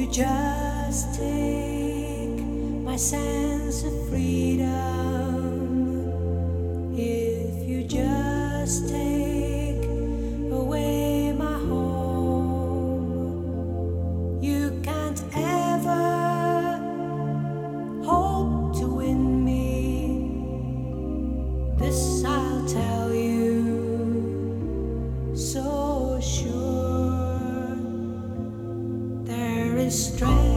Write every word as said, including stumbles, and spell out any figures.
just take my sense of freedom, if you just take away my home, you can't ever hope to win me. This I'll tell you so sure. There is strength